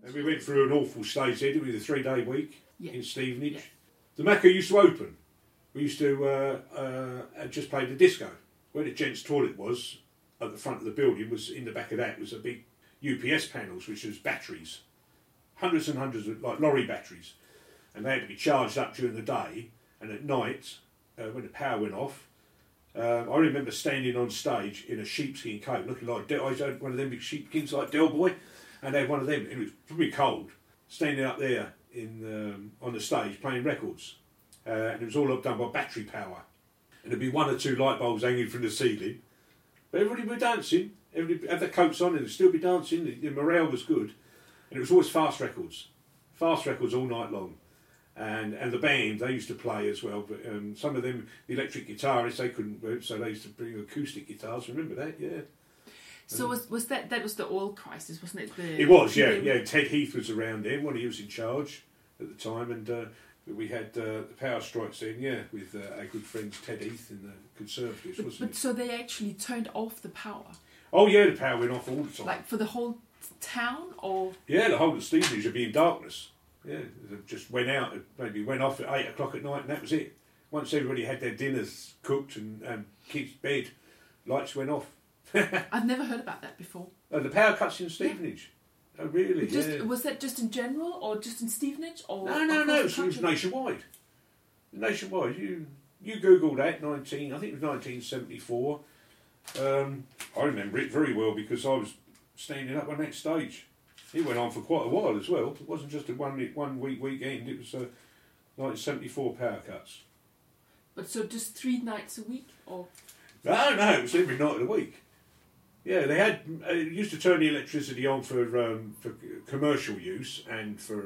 And we went through an awful stage there, with a 3-day week in Stevenage. Yeah. The Mecca used to open. We used to just play the disco. Where the gents' toilet was, at the front of the building, was in the back of that, was a big UPS panels, which was batteries. Hundreds and hundreds of, like lorry batteries. And they had to be charged up during the day. And at night, when the power went off, I remember standing on stage in a sheepskin coat, looking like I had one of them big sheepskins like Del Boy, and they had one of them. It was pretty cold, standing up there on the stage playing records, and it was all done by battery power. And there'd be 1 or 2 light bulbs hanging from the ceiling, but everybody were dancing. Everybody had their coats on, and they'd still be dancing. The morale was good, and it was always fast records all night long. And the band, they used to play as well, but some of them, the electric guitarists, they couldn't, so they used to bring acoustic guitars. Remember that? Yeah. So was that was the oil crisis, wasn't it? It was, yeah. Yeah, Ted Heath was around then when he was in charge at the time, and we had the power strikes then, yeah, with our good friends Ted Heath and the Conservatives, wasn't but it? so they actually turned off the power? Oh yeah, the power went off all the time. Like for the whole town, or? Yeah, the whole of Stevenage would be in darkness. Yeah, it just went out, maybe went off at 8 o'clock at night, and that was it. Once everybody had their dinners cooked and kids' bed, lights went off. I've never heard about that before. Oh, the power cuts in Stevenage. Yeah. Oh, really? Yeah. Was that just in general, or just in Stevenage, or No. It was nationwide. Nationwide. You Google that. I think it was 1974. I remember it very well because I was standing up on that stage. It went on for quite a while as well. It wasn't just a one week weekend. It was 1974 power cuts. But so just 3 nights a week, or? No, it was every night of the week. Yeah, they had used to turn the electricity on for commercial use and for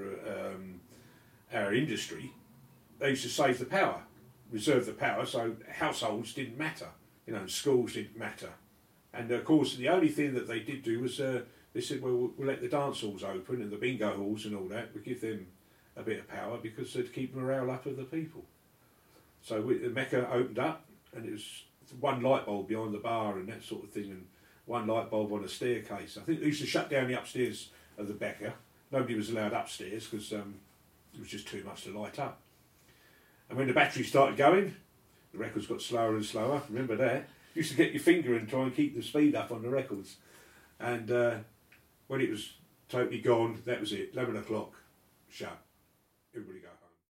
our industry. They used to save the power, reserve the power, so households didn't matter. Schools didn't matter. And of course, the only thing that they did do was they said, well, we'll let the dance halls open and the bingo halls and all that. We'll give them a bit of power because to keep morale up of the people. So the Mecca opened up, and it was 1 light bulb behind the bar and that sort of thing, and 1 light bulb on a staircase. I think they used to shut down the upstairs of the Mecca. Nobody was allowed upstairs because it was just too much to light up. And when the battery started going, the records got slower and slower. Remember that? You used to get your finger and try and keep the speed up on the records. And when it was totally gone, that was it. 11 o'clock, shut. Everybody go home.